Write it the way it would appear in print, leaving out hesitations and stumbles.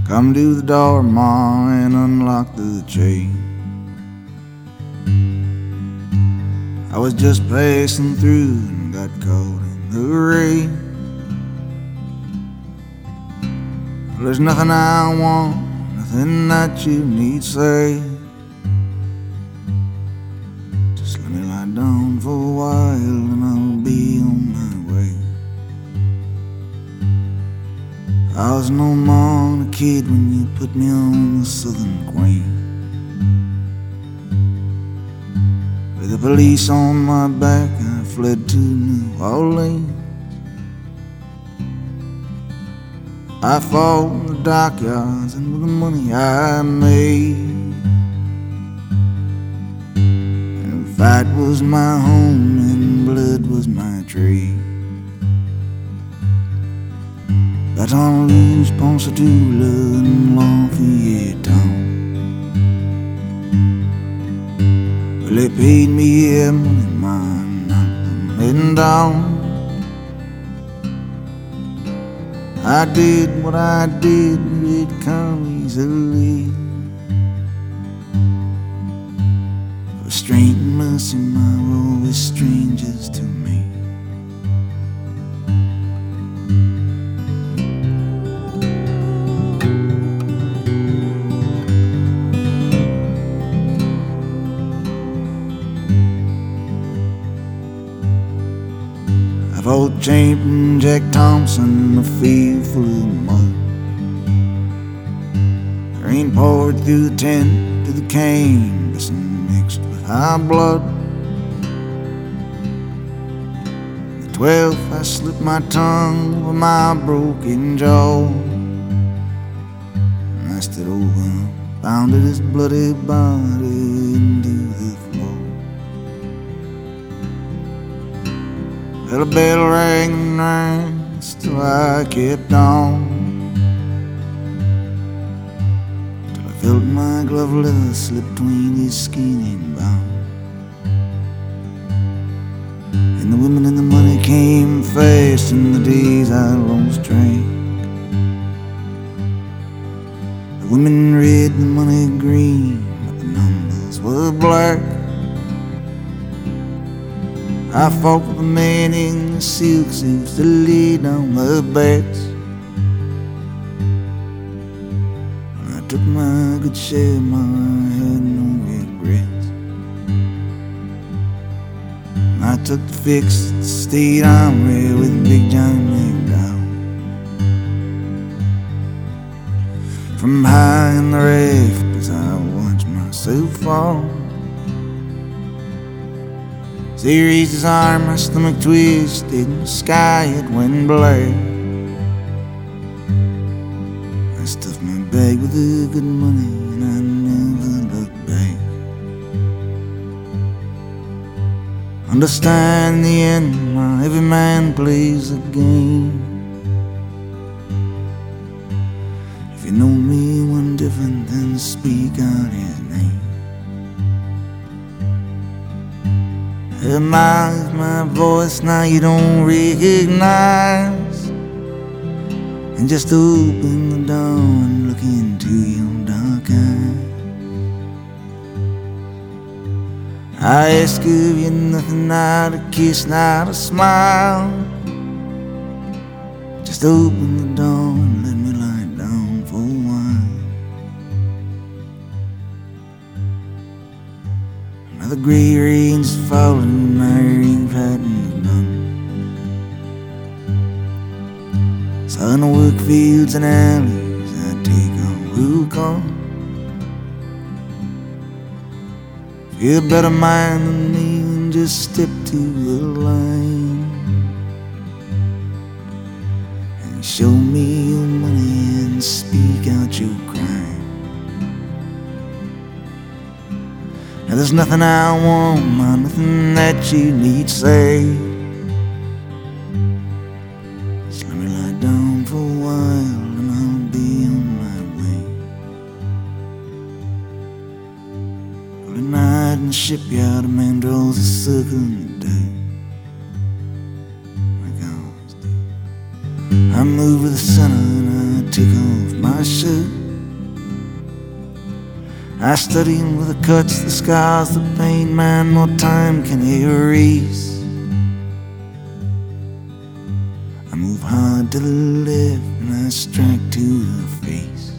Come to the door, Ma, and unlock the chain. I was just passing through and got caught in the rain. There's nothing I want, nothing that you need say. Just let me lie down for a while and I'll be on my way. I was no more than a kid when you put me on the Southern Queen. With the police on my back, I fled to New Orleans. I fought in the dockyards and with the money I made. And fight was my home and blood was my trade. Baton Rouge, Ponchatoula, and Lafayette. Well, they paid me money, man, I'm heading down. I did what I did, it come easily. Restraint and mercy, my were always strangers to me. I fought Champion Jack Thompson, a field full of mud. Rain poured through the tent to the canvas and mixed with high blood. The 12th I slipped my tongue over my broken jaw, and I stood over and pounded his bloody body into the floor. Well, a bell rang and rang, still I kept on, till I felt my glove leather slip between his skinny bones. And the women and the money came fast in the days I lost track. The women red, the money green, but the numbers were black. I fought with the man in the silk suits that laid on the backs. I took my good share, I had no regrets. I took the fix at the State Armory with Big John McDowell. From high in the rafters I watched myself fall. As he raised his arm, my stomach twisted, and the sky it went black. I stuffed my bag with the good money, and I never looked back. Understand in the end, while every man plays a game. If you know me one different, then speak out his name. Admire my voice now you don't recognize, and just open the door and look into your dark eyes. I ask of you nothing, not a kiss, not a smile. Just open the door and let me lie down for a while. Now the gray rain's falling, my ring pattern's done. So in the work fields and alleys I take a hook on. If you're a better mind than me, then just step to the line and show me your money and speak out your crime. Now there's nothing I want, nothing that you need say. Just let me lie down for a while and I'll be on my way. Every night in the shipyard a man draws a circle in the day, like I always do. I move with the center and I take off my shirt. I study him with the cuts, the scars, the pain, man, no time can erase. I move hard to the left and I strike to the face.